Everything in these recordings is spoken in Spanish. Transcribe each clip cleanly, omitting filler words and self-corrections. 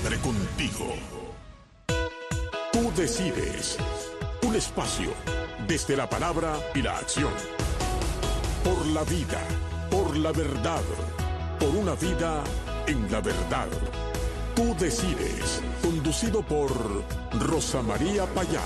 Siempre contigo. Tú decides. Un espacio desde la palabra y la acción. Por la vida, por la verdad, por una vida en la verdad. Tú decides. Conducido por Rosa María Payá.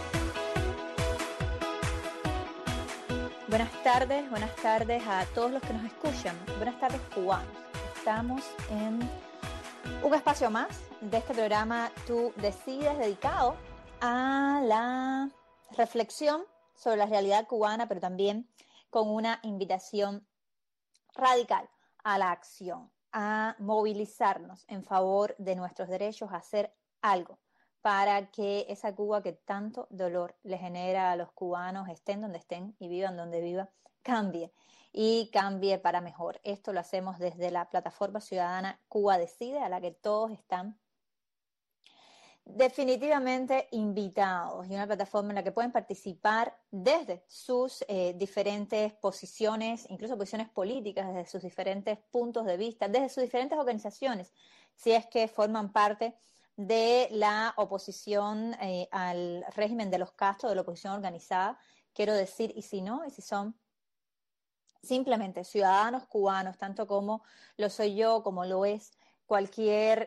Buenas tardes a todos los que nos escuchan. Buenas tardes, cubanos. Estamos en un espacio más de este programa Tú Decides, dedicado a la reflexión sobre la realidad cubana, pero también con una invitación radical a la acción, a movilizarnos en favor de nuestros derechos, a hacer algo para que esa Cuba que tanto dolor le genera a los cubanos, estén donde estén y vivan donde vivan, cambie y cambie para mejor. Esto lo hacemos desde la plataforma ciudadana Cuba Decide, a la que todos están definitivamente invitados, y una plataforma en la que pueden participar desde sus diferentes posiciones, incluso posiciones políticas, desde sus diferentes puntos de vista, desde sus diferentes organizaciones, si es que forman parte de la oposición al régimen de los Castro, de la oposición organizada, quiero decir, y si no, y si son simplemente ciudadanos cubanos, tanto como lo soy yo, como lo es cualquier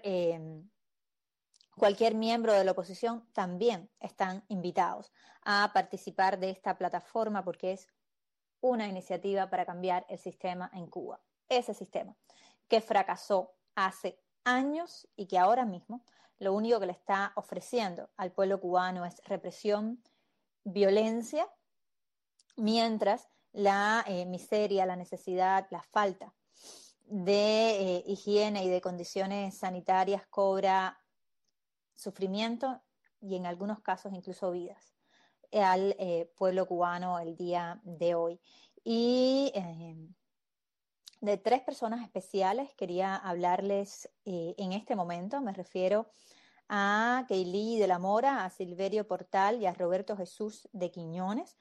miembro de la oposición, también están invitados a participar de esta plataforma, porque es una iniciativa para cambiar el sistema en Cuba. Ese sistema que fracasó hace años y que ahora mismo lo único que le está ofreciendo al pueblo cubano es represión, violencia, mientras la miseria, la necesidad, la falta de higiene y de condiciones sanitarias cobra sufrimiento y en algunos casos incluso vidas al pueblo cubano el día de hoy. Y de tres personas especiales quería hablarles en este momento. Me refiero a Keilí de la Mora, a Silverio Portal y a Roberto Jesús de Quiñones.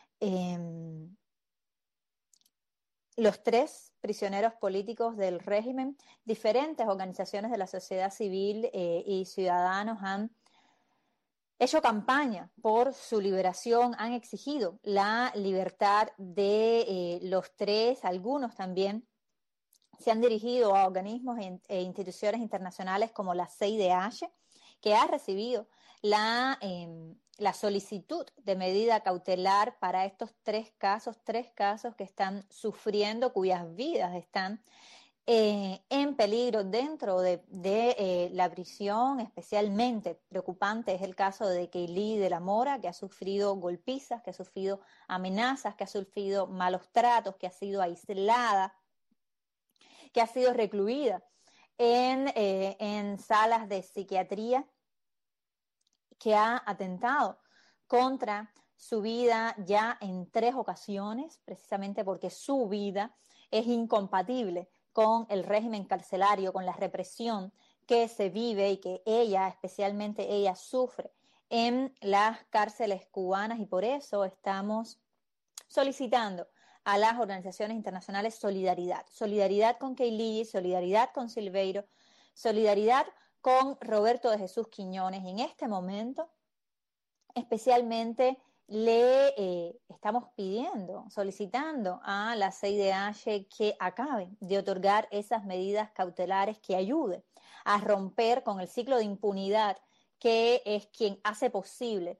Los tres prisioneros políticos del régimen. Diferentes organizaciones de la sociedad civil y ciudadanos han hecho campaña por su liberación, han exigido la libertad de los tres. Algunos también se han dirigido a organismos e instituciones internacionales como la CIDH, que ha recibido la solicitud de medida cautelar para estos tres casos que están sufriendo, cuyas vidas están en peligro dentro de la prisión. Especialmente preocupante es el caso de Keilí de la Mora, que ha sufrido golpizas, que ha sufrido amenazas, que ha sufrido malos tratos, que ha sido aislada, que ha sido recluida en salas de psiquiatría, que ha atentado contra su vida ya en 3 ocasiones, precisamente porque su vida es incompatible con el régimen carcelario, con la represión que se vive y que ella, especialmente ella, sufre en las cárceles cubanas. Y por eso estamos solicitando a las organizaciones internacionales solidaridad con Keilí, solidaridad con Silveiro, solidaridad con Roberto de Jesús Quiñones. Y en este momento especialmente le estamos pidiendo, solicitando a la CIDH que acabe de otorgar esas medidas cautelares, que ayude a romper con el ciclo de impunidad que es quien hace posible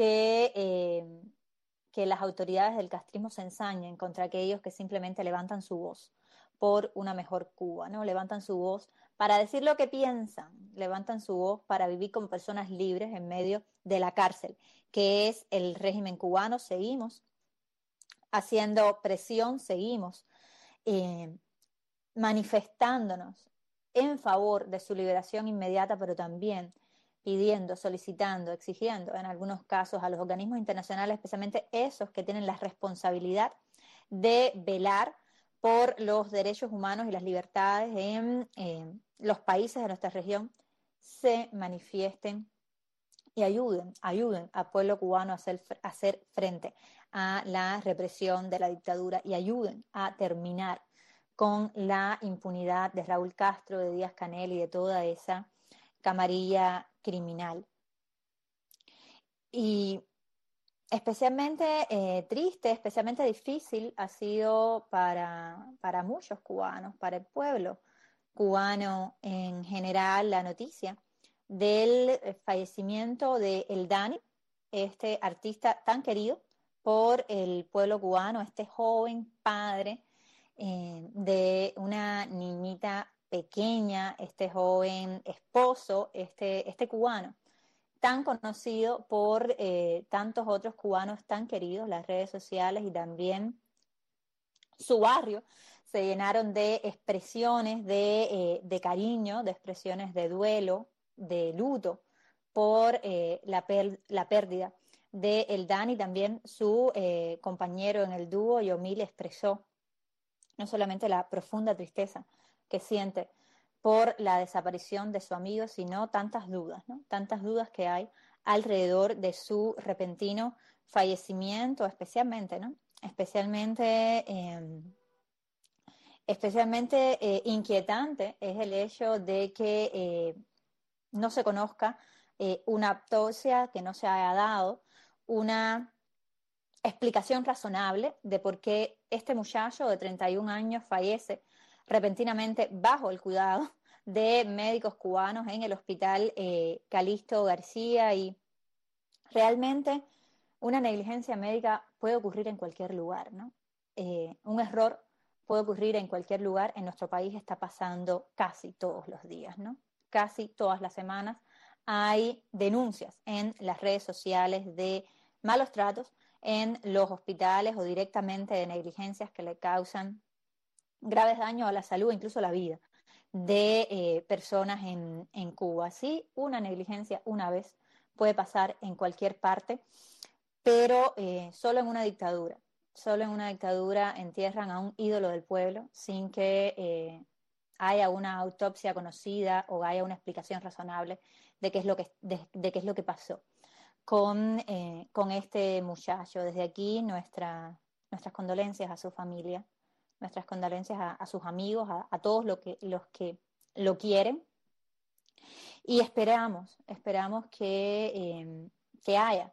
que las autoridades del castrismo se ensañen contra aquellos que simplemente levantan su voz por una mejor Cuba, ¿no? Levantan su voz para decir lo que piensan, levantan su voz para vivir como personas libres en medio de la cárcel, que es el régimen cubano. Seguimos haciendo presión, seguimos manifestándonos en favor de su liberación inmediata, pero también pidiendo, solicitando, exigiendo en algunos casos a los organismos internacionales, especialmente esos que tienen la responsabilidad de velar por los derechos humanos y las libertades en los países de nuestra región, se manifiesten y ayuden al pueblo cubano a hacer frente a la represión de la dictadura, y ayuden a terminar con la impunidad de Raúl Castro, de Díaz Canel y de toda esa camarilla criminal. Y especialmente triste, especialmente difícil ha sido para muchos cubanos, para el pueblo cubano en general, la noticia del fallecimiento de El Dani, este artista tan querido por el pueblo cubano, este joven padre de una niñita pequeña, este joven esposo, este cubano tan conocido por tantos otros cubanos tan queridos, las redes sociales y también su barrio se llenaron de expresiones de cariño, de expresiones de duelo, de luto por la pérdida de El Dani. También su compañero en el dúo, Yomil, expresó no solamente la profunda tristeza que siente por la desaparición de su amigo, sino tantas dudas, ¿no? Tantas dudas que hay alrededor de su repentino fallecimiento, especialmente, ¿no? Especialmente inquietante es el hecho de que no se conozca una autopsia, que no se haya dado una explicación razonable de por qué este muchacho de 31 años fallece repentinamente bajo el cuidado de médicos cubanos en el hospital Calixto García. Y realmente una negligencia médica puede ocurrir en cualquier lugar, ¿no? Un error puede ocurrir en cualquier lugar. En nuestro país está pasando casi todos los días, ¿no? Casi todas las semanas hay denuncias en las redes sociales de malos tratos en los hospitales o directamente de negligencias que le causan graves daños a la salud, incluso a la vida de personas en Cuba. Sí, una negligencia una vez puede pasar en cualquier parte, pero solo en una dictadura entierran a un ídolo del pueblo sin que haya una autopsia conocida o haya una explicación razonable de qué es de qué es lo que pasó con este muchacho. Desde aquí nuestras condolencias a su familia, nuestras condolencias a sus amigos, a todos los que lo quieren, y esperamos que haya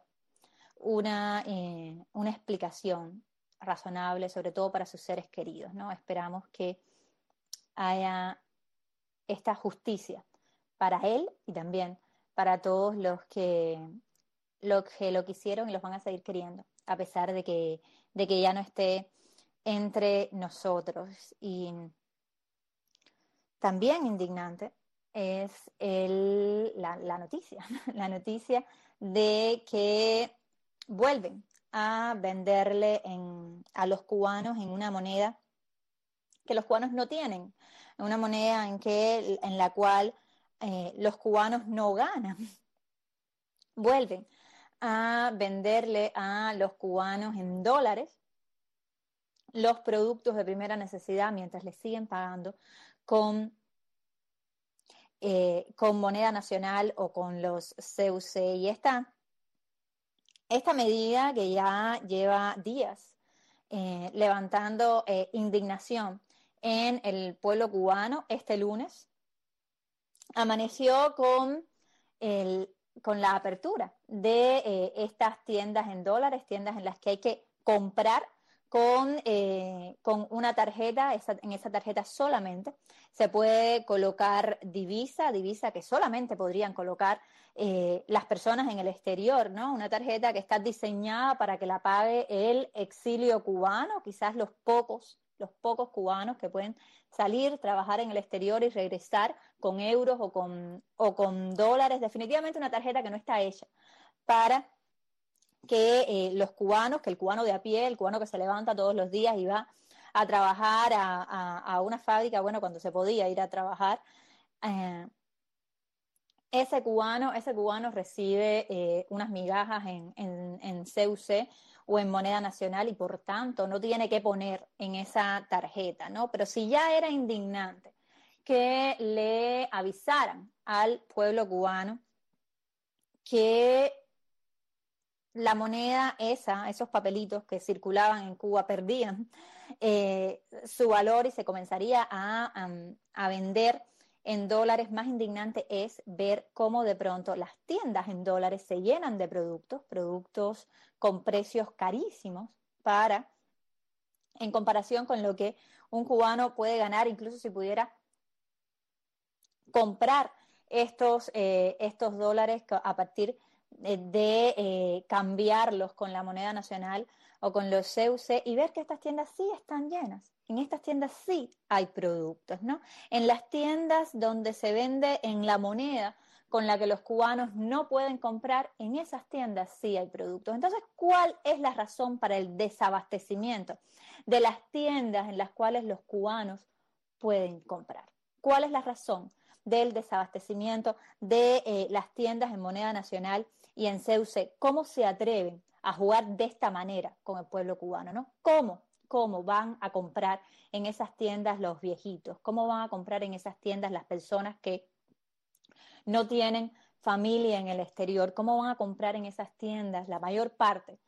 una explicación razonable, sobre todo para sus seres queridos, ¿no? Esperamos que haya esta justicia para él y también para todos lo quisieron y los van a seguir queriendo, a pesar de que ya no esté entre nosotros. Y también indignante es la noticia, la noticia de que vuelven a venderle a los cubanos en una moneda que los cubanos no tienen, una moneda en la cual los cubanos no ganan. Vuelven a venderle a los cubanos en dólares los productos de primera necesidad mientras les siguen pagando con moneda nacional o con los CUC. Y esta medida que ya lleva días levantando indignación en el pueblo cubano, este lunes amaneció con la apertura de estas tiendas en dólares, tiendas en las que hay que comprar con una tarjeta. En esa tarjeta solamente se puede colocar divisa que solamente podrían colocar las personas en el exterior, ¿no? Una tarjeta que está diseñada para que la pague el exilio cubano, quizás los pocos cubanos que pueden salir, trabajar en el exterior y regresar con euros o con dólares. Definitivamente una tarjeta que no está hecha para que los cubanos, que el cubano de a pie, el cubano que se levanta todos los días y va a trabajar a una fábrica, bueno, cuando se podía ir a trabajar, ese cubano recibe unas migajas en CUC o en moneda nacional y por tanto no tiene que poner en esa tarjeta, ¿no? Pero si ya era indignante que le avisaran al pueblo cubano que la moneda esos papelitos que circulaban en Cuba perdían su valor y se comenzaría a vender en dólares, más indignante es ver cómo de pronto las tiendas en dólares se llenan de productos con precios carísimos en comparación con lo que un cubano puede ganar, incluso si pudiera comprar estos dólares a partir de cambiarlos con la moneda nacional o con los CUC y ver que estas tiendas sí están llenas. En estas tiendas sí hay productos, ¿no? En las tiendas donde se vende en la moneda con la que los cubanos no pueden comprar, en esas tiendas sí hay productos. Entonces, ¿cuál es la razón para el desabastecimiento de las tiendas en las cuales los cubanos pueden comprar? ¿Cuál es la razón del desabastecimiento de las tiendas en moneda nacional y en CUC? ¿Cómo se atreven a jugar de esta manera con el pueblo cubano, ¿no? ¿Cómo van a comprar en esas tiendas los viejitos? ¿Cómo van a comprar en esas tiendas las personas que no tienen familia en el exterior? ¿Cómo van a comprar en esas tiendas la mayor parte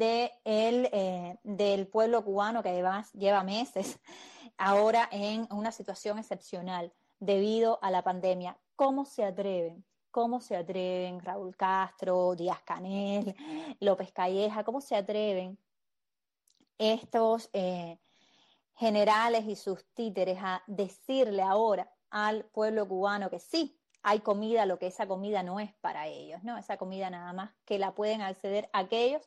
del pueblo cubano que lleva meses ahora en una situación excepcional debido a la pandemia? ¿Cómo se atreven? ¿Cómo se atreven Raúl Castro, Díaz Canel, López Calleja? ¿Cómo se atreven estos generales y sus títeres a decirle ahora al pueblo cubano que sí hay comida, lo que esa comida no es para ellos, ¿no? Esa comida nada más que la pueden acceder aquellos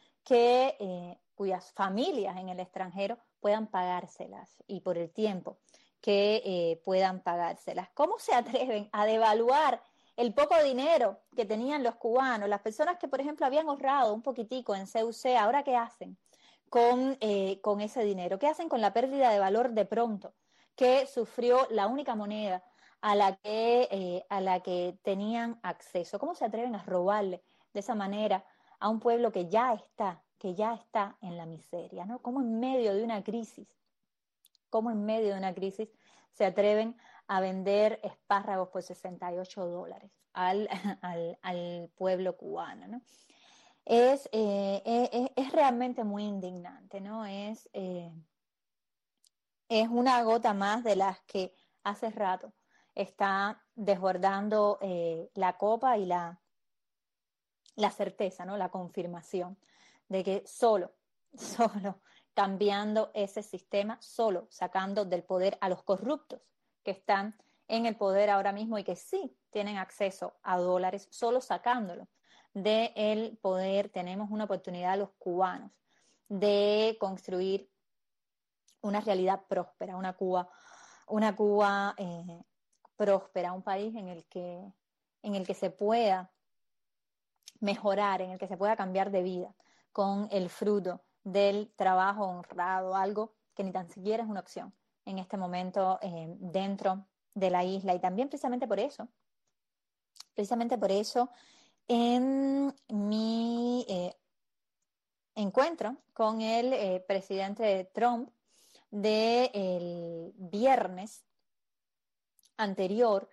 cuyas familias en el extranjero puedan pagárselas y por el tiempo que puedan pagárselas. ¿Cómo se atreven a devaluar el poco dinero que tenían los cubanos? Las personas que, por ejemplo, habían ahorrado un poquitico en CUC, ¿ahora qué hacen con ese dinero? ¿Qué hacen con la pérdida de valor de pronto que sufrió la única moneda a la que tenían acceso? ¿Cómo se atreven a robarle de esa manera a un pueblo que ya está en la miseria, ¿no? ¿Cómo en medio de una crisis se atreven a vender espárragos por $68 al pueblo cubano, ¿no? Es realmente muy indignante, ¿no? Es una gota más de las que hace rato está desbordando la copa y la certeza, ¿no? La confirmación de que solo cambiando ese sistema, solo sacando del poder a los corruptos que están en el poder ahora mismo y que sí tienen acceso a dólares, solo sacándolo del poder tenemos una oportunidad los cubanos de construir una realidad próspera, una Cuba próspera, un país en el que se pueda mejorar, en el que se pueda cambiar de vida con el fruto del trabajo honrado, algo que ni tan siquiera es una opción en este momento dentro de la isla. Y también precisamente por eso, en mi encuentro con el presidente Trump del viernes anterior,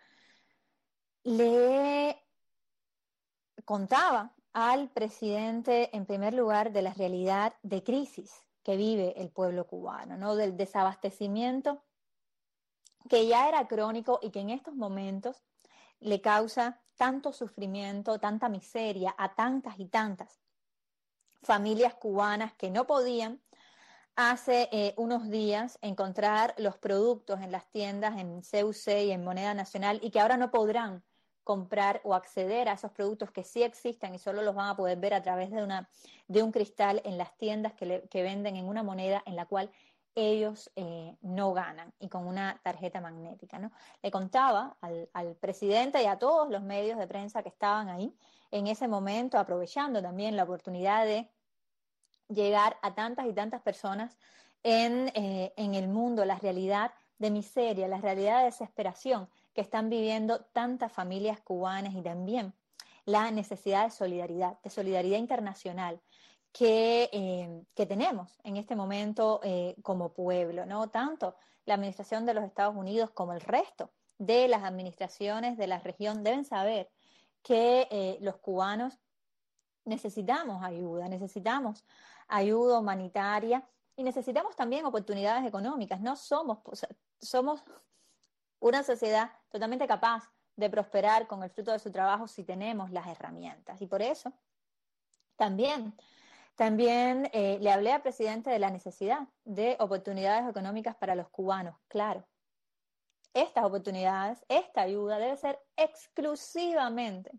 le contaba al presidente, en primer lugar, de la realidad de crisis que vive el pueblo cubano, ¿no? Del desabastecimiento que ya era crónico y que en estos momentos le causa tanto sufrimiento, tanta miseria a tantas y tantas familias cubanas que no podían hace unos días encontrar los productos en las tiendas en CUC y en moneda nacional y que ahora no podrán comprar o acceder a esos productos que sí existen y solo los van a poder ver a través de un cristal en las tiendas que venden en una moneda en la cual ellos no ganan y con una tarjeta magnética, ¿no? Le contaba al presidente y a todos los medios de prensa que estaban ahí en ese momento, aprovechando también la oportunidad de llegar a tantas y tantas personas en el mundo, la realidad de miseria, la realidad de desesperación que están viviendo tantas familias cubanas y también la necesidad de solidaridad internacional que tenemos en este momento como pueblo, ¿no? Tanto la administración de los Estados Unidos como el resto de las administraciones de la región deben saber que los cubanos necesitamos ayuda humanitaria y necesitamos también oportunidades económicas. No somos una sociedad totalmente capaz de prosperar con el fruto de su trabajo si tenemos las herramientas. Y por eso también le hablé al presidente de la necesidad de oportunidades económicas para los cubanos. Claro, estas oportunidades, esta ayuda debe ser exclusivamente,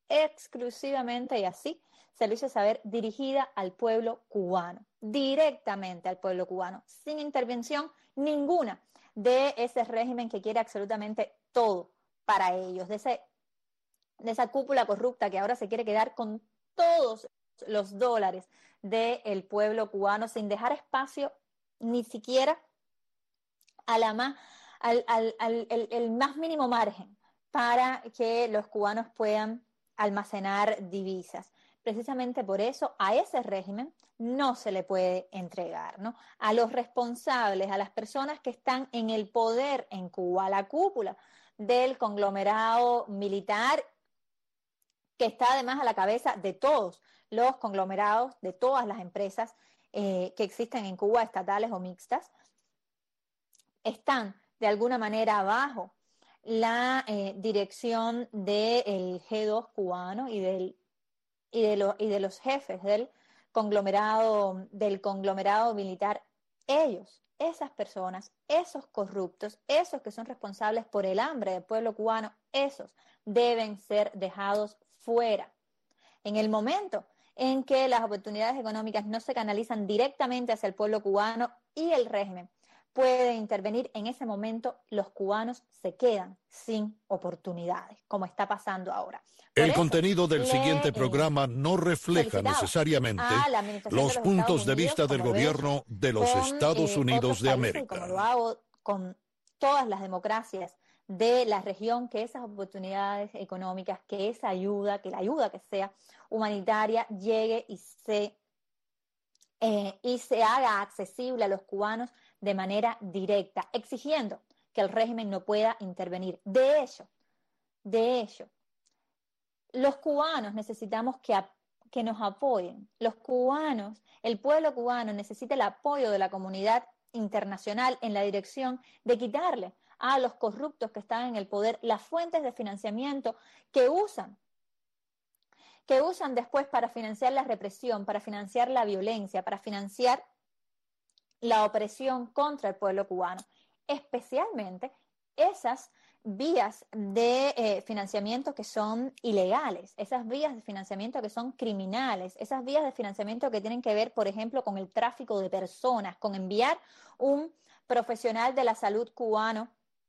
y así se lo hizo saber, dirigida al pueblo cubano, directamente al pueblo cubano, sin intervención ninguna de ese régimen que quiere absolutamente todo para ellos, de esa cúpula corrupta que ahora se quiere quedar con todos los dólares del pueblo cubano sin dejar espacio ni siquiera a el más mínimo margen para que los cubanos puedan almacenar divisas. Precisamente por eso a ese régimen no se le puede entregar, ¿no? A los responsables, a las personas que están en el poder en Cuba, a la cúpula del conglomerado militar que está además a la cabeza de todos los conglomerados, de todas las empresas que existen en Cuba, estatales o mixtas, están de alguna manera bajo la dirección del G2 cubano y de los jefes del conglomerado militar. Ellos, esas personas, esos corruptos, esos que son responsables por el hambre del pueblo cubano, esos deben ser dejados fuera. En el momento en que las oportunidades económicas no se canalizan directamente hacia el pueblo cubano y el régimen puede intervenir, en ese momento los cubanos se quedan sin oportunidades, como está pasando ahora. El contenido del siguiente programa no refleja necesariamente los puntos de vista del gobierno de los Estados Unidos de América. Como lo hago con todas las democracias de la región, que esas oportunidades económicas, que esa ayuda, que la ayuda que sea humanitaria llegue y se haga accesible a los cubanos de manera directa, exigiendo que el régimen no pueda intervenir. De hecho, los cubanos necesitamos que nos apoyen. Los cubanos, el pueblo cubano necesita el apoyo de la comunidad internacional en la dirección de quitarle a los corruptos que están en el poder las fuentes de financiamiento que usan después para financiar la represión, para financiar la violencia, para financiar la opresión contra el pueblo cubano, especialmente esas vías de financiamiento que son ilegales, esas vías de financiamiento que son criminales, esas vías de financiamiento que tienen que ver, por ejemplo, con el tráfico de personas, con enviar un profesional de la salud cubano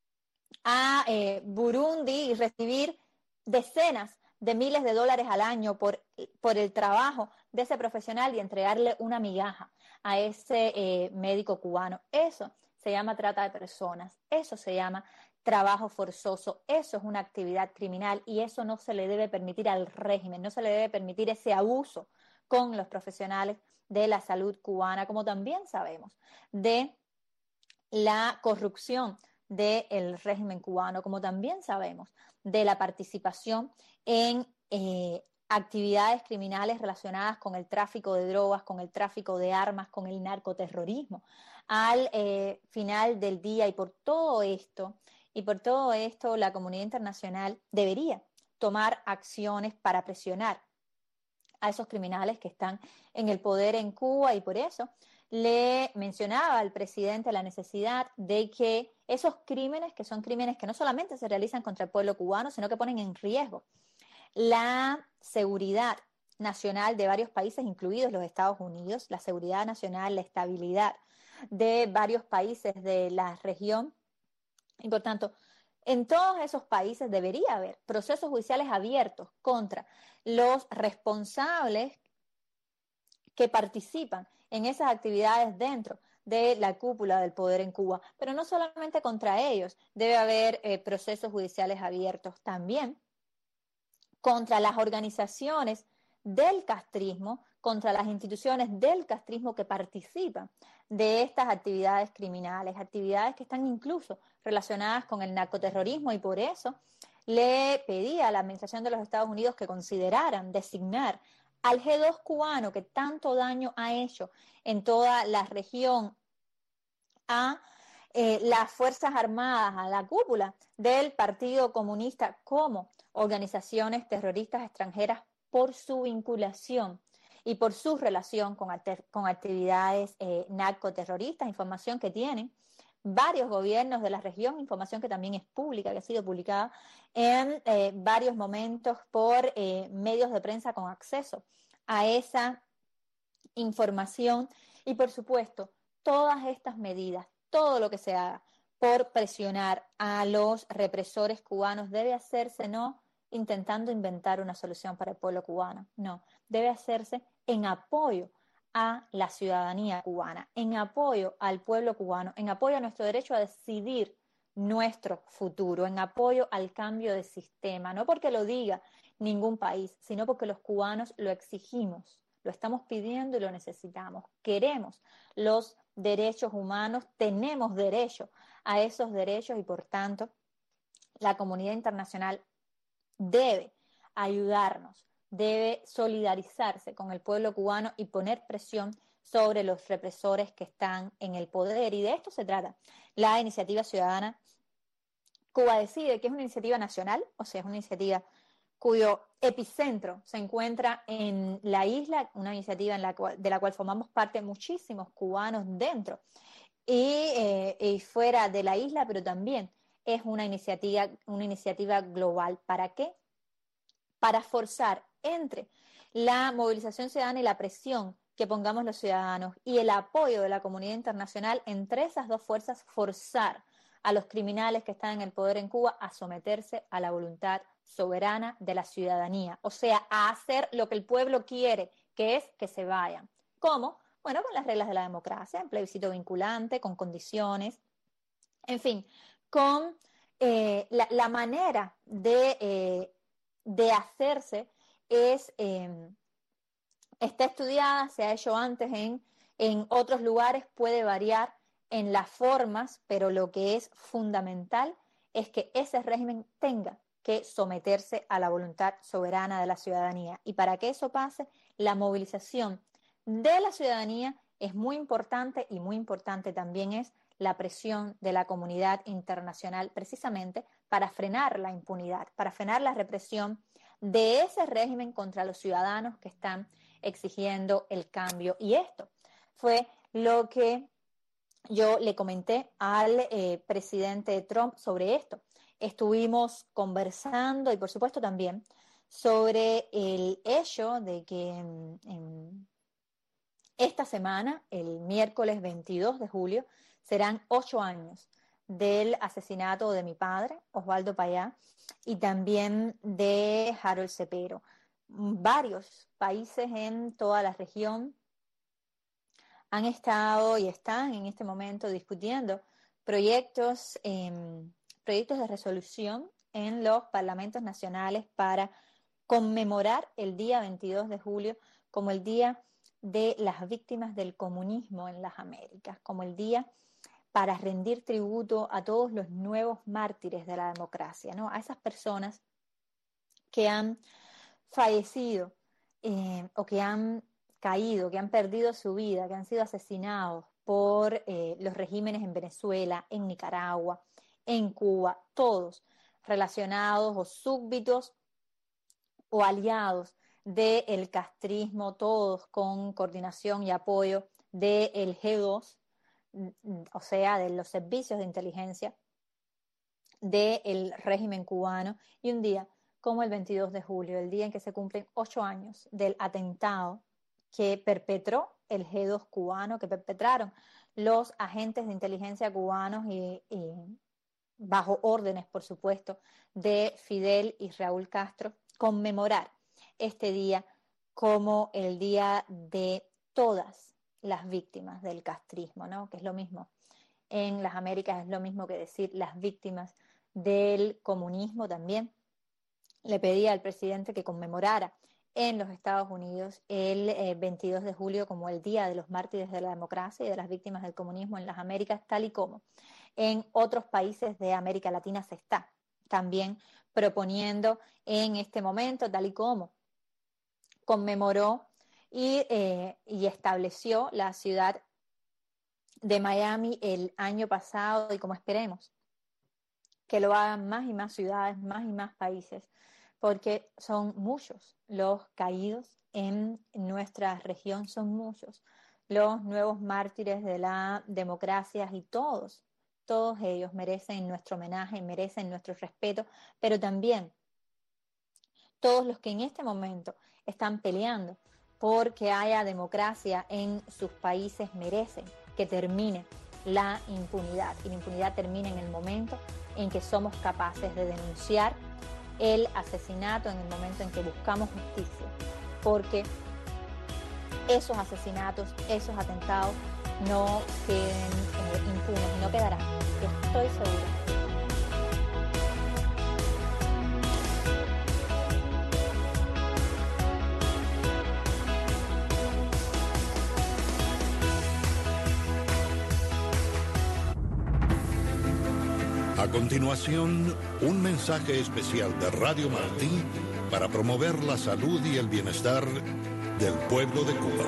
a Burundi y recibir decenas de miles de dólares al año por el trabajo de ese profesional y entregarle una migaja a ese médico cubano. Eso se llama trata de personas, eso se llama trabajo forzoso, eso es una actividad criminal y eso no se le debe permitir al régimen, no se le debe permitir ese abuso con los profesionales de la salud cubana, como también sabemos de la corrupción del régimen cubano, como también sabemos de la participación en actividades criminales relacionadas con el tráfico de drogas, con el tráfico de armas, con el narcoterrorismo. Al final del día y por todo esto, la comunidad internacional debería tomar acciones para presionar a esos criminales que están en el poder en Cuba y por eso le mencionaba al presidente la necesidad de que esos crímenes, que son crímenes que no solamente se realizan contra el pueblo cubano, sino que ponen en riesgo la seguridad nacional de varios países, incluidos los Estados Unidos, la seguridad nacional, la estabilidad de varios países de la región. Y por tanto, en todos esos países debería haber procesos judiciales abiertos contra los responsables que participan en esas actividades dentro de la cúpula del poder en Cuba. Pero no solamente contra ellos, debe haber procesos judiciales abiertos también contra las organizaciones del castrismo, contra las instituciones del castrismo que participan de estas actividades criminales, actividades que están incluso relacionadas con el narcoterrorismo y por eso le pedí a la administración de los Estados Unidos que consideraran designar al G2 cubano que tanto daño ha hecho en toda la región a las Fuerzas Armadas a la cúpula del Partido Comunista como organizaciones terroristas extranjeras por su vinculación y por su relación con actividades narcoterroristas, información que tienen varios gobiernos de la región, información que también es pública, que ha sido publicada en varios momentos por medios de prensa con acceso a esa información. Y por supuesto, todas estas medidas, todo lo que se haga por presionar a los represores cubanos debe hacerse no intentando inventar una solución para el pueblo cubano, no, debe hacerse en apoyo a la ciudadanía cubana, en apoyo al pueblo cubano, en apoyo a nuestro derecho a decidir nuestro futuro, en apoyo al cambio de sistema, no porque lo diga ningún país, sino porque los cubanos lo exigimos, lo estamos pidiendo y lo necesitamos. Queremos los derechos humanos, tenemos derecho a esos derechos y por tanto la comunidad internacional debe ayudarnos, debe solidarizarse con el pueblo cubano y poner presión sobre los represores que están en el poder. Y de esto se trata la iniciativa ciudadana Cuba Decide, que es una iniciativa nacional, o sea, es una iniciativa cuyo epicentro se encuentra en la isla, una iniciativa de la cual formamos parte muchísimos cubanos dentro y fuera de la isla, pero también es una iniciativa global. ¿Para qué? Para forzar entre la movilización ciudadana y la presión que pongamos los ciudadanos y el apoyo de la comunidad internacional, entre esas dos fuerzas, forzar a los criminales que están en el poder en Cuba a someterse a la voluntad soberana de la ciudadanía, o sea, a hacer lo que el pueblo quiere, que es que se vayan. ¿Cómo? Bueno, con las reglas de la democracia, en plebiscito vinculante, con condiciones, en fin, con la manera de hacerse está estudiada, se ha hecho antes en otros lugares, puede variar en las formas, pero lo que es fundamental es que ese régimen tenga que someterse a la voluntad soberana de la ciudadanía. Y para que eso pase, la movilización de la ciudadanía es muy importante y muy importante también es la presión de la comunidad internacional precisamente para frenar la impunidad, para frenar la represión de ese régimen contra los ciudadanos que están exigiendo el cambio. Y esto fue lo que yo le comenté al presidente Trump sobre esto. Estuvimos conversando y por supuesto también sobre el hecho de que en esta semana, el miércoles 22 de julio, serán 8 años del asesinato de mi padre, Osvaldo Payá, y también de Harold Cepero. Varios países en toda la región han estado y están en este momento discutiendo proyectos de resolución en los parlamentos nacionales para conmemorar el día 22 de julio como el día de las víctimas del comunismo en las Américas, como el día para rendir tributo a todos los nuevos mártires de la democracia, ¿no? A esas personas que han fallecido o que han caído, que han perdido su vida, que han sido asesinados por los regímenes en Venezuela, en Nicaragua, en Cuba, todos relacionados o súbditos o aliados del castrismo, todos con coordinación y apoyo del G2, o sea, de los servicios de inteligencia del régimen cubano, y un día como el 22 de julio, el día en que se cumplen 8 años del atentado que perpetró el G2 cubano, que perpetraron los agentes de inteligencia cubanos y bajo órdenes, por supuesto, de Fidel y Raúl Castro, conmemorar este día como el día de todas las víctimas del castrismo, ¿no? Que es lo mismo. En las Américas es lo mismo que decir las víctimas del comunismo también. Le pedí al presidente que conmemorara en los Estados Unidos el 22 de julio como el Día de los Mártires de la Democracia y de las Víctimas del Comunismo en las Américas, tal y como en otros países de América Latina se está también proponiendo en este momento, tal y como conmemoró y estableció la ciudad de Miami el año pasado y como esperemos que lo hagan más y más ciudades, más y más países, porque son muchos los caídos en nuestra región, son muchos los nuevos mártires de la democracia y todos ellos merecen nuestro homenaje, merecen nuestro respeto, pero también todos los que en este momento están peleando porque haya democracia en sus países merecen que termine la impunidad. Y la impunidad termina en el momento en que somos capaces de denunciar el asesinato, en el momento en que buscamos justicia. Porque esos asesinatos, esos atentados no queden impunes y no quedarán. Estoy segura. A continuación, un mensaje especial de Radio Martí para promover la salud y el bienestar del pueblo de Cuba.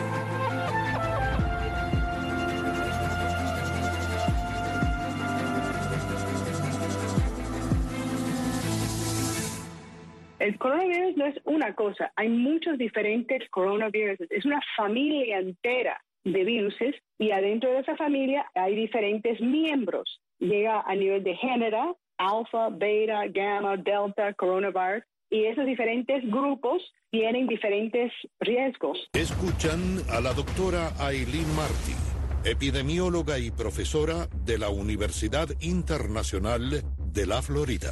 El coronavirus no es una cosa, hay muchos diferentes coronavirus, es una familia entera de viruses y adentro de esa familia hay diferentes miembros. Llega a nivel de género, alfa, beta, gamma, delta, coronavirus, y esos diferentes grupos tienen diferentes riesgos. Escuchan a la doctora Aileen Martí, epidemióloga y profesora de la Universidad Internacional de la Florida.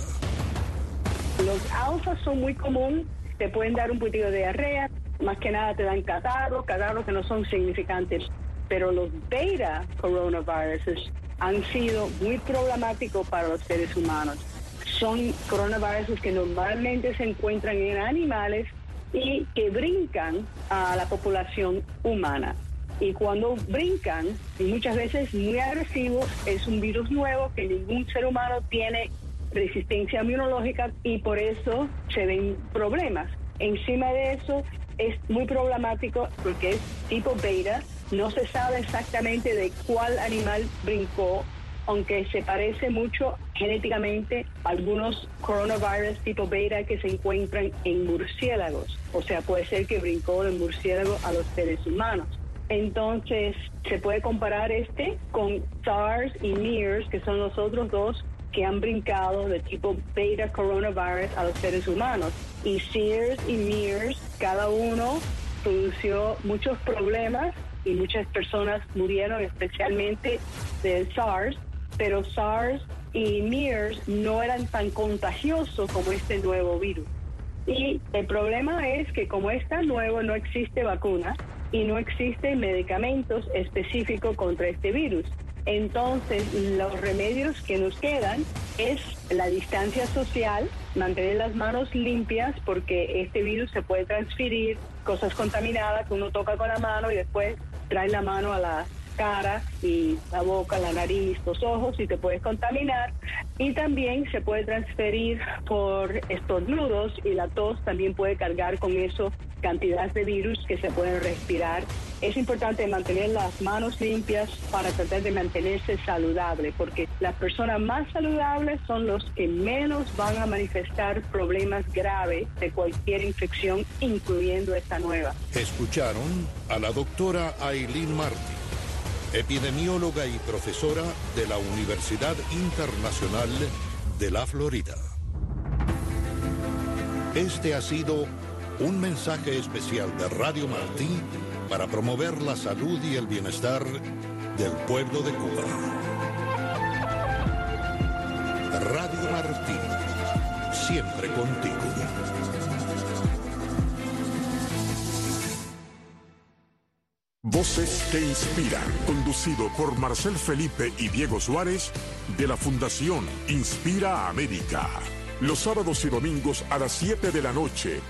Los alfas son muy comunes, te pueden dar un poquito de diarrea, más que nada te dan catarros que no son significantes, pero los beta coronaviruses han sido muy problemáticos para los seres humanos. Son coronavirus que normalmente se encuentran en animales y que brincan a la población humana. Y cuando brincan, y muchas veces muy agresivos, es un virus nuevo que ningún ser humano tiene resistencia inmunológica y por eso se ven problemas. Encima de eso es muy problemático porque es tipo beta. No se sabe exactamente de cuál animal brincó, aunque se parece mucho genéticamente a algunos coronavirus tipo beta que se encuentran en murciélagos. O sea, puede ser que brincó del murciélago a los seres humanos. Entonces, se puede comparar con SARS y MERS, que son los otros dos que han brincado de tipo beta coronavirus a los seres humanos. Y SARS y MERS, cada uno produjo muchos problemas y muchas personas murieron, especialmente del SARS, pero SARS y MERS no eran tan contagiosos como este nuevo virus. Y el problema es que como es tan nuevo, no existe vacuna y no existen medicamentos específicos contra este virus. Entonces, los remedios que nos quedan es la distancia social, mantener las manos limpias, porque este virus se puede transferir, cosas contaminadas que uno toca con la mano y después trae la mano a la cara y la boca, la nariz, los ojos y te puedes contaminar. Y también se puede transferir por estornudos y la tos también puede cargar con eso cantidades de virus que se pueden respirar. Es importante mantener las manos limpias para tratar de mantenerse saludable, porque las personas más saludables son los que menos van a manifestar problemas graves de cualquier infección, incluyendo esta nueva. Escucharon a la doctora Aileen Martí, epidemióloga y profesora de la Universidad Internacional de la Florida. Este ha sido un mensaje especial de Radio Martí para promover la salud y el bienestar del pueblo de Cuba. Radio Martí, siempre contigo. Voces que inspiran, conducido por Marcel Felipe y Diego Suárez, de la Fundación Inspira América. Los sábados y domingos a las 7 de la noche